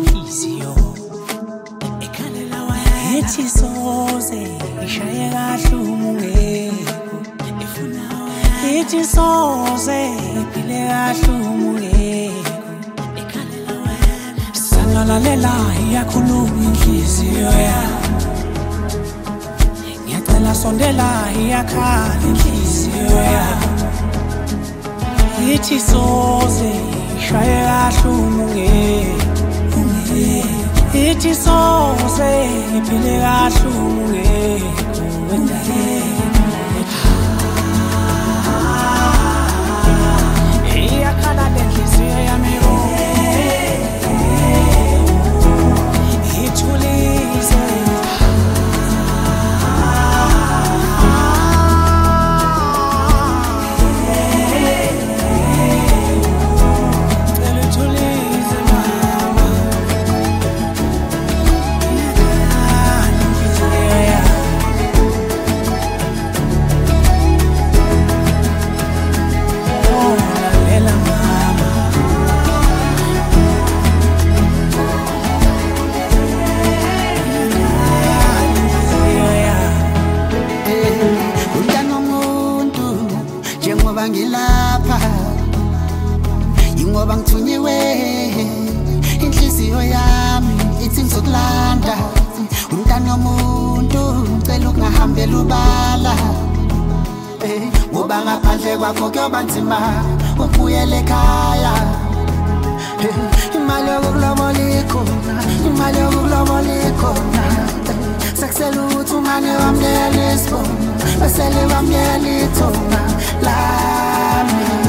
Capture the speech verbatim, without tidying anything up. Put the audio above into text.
inhliziyo ekhalela wena ithi soze ishaye kahle umungeko efuna wena ithi soze iphile kahle umungeko ekhalela wena sanalalela iyakhuluma inhliziyo yami ngiyacela sondela iyakhala inhliziyo yami ithi soze ishaye kahle umungeko ithi soze iphile kahle umungeko iyakhala lenhliziyo yami ithulise ngilapha ingoba ngithunyiwe inhliziyo yami ithi ngizokulanda umntana womuntu ngicela ukungahambela ubala ngoba ngaphandle kwakho kuyoba nzima ukubuyela ekhaya imali yokulobola ikhona imali yokulobola ikhona sekusele ukuthi umane wami leya lesibona besele wami leya lithona lami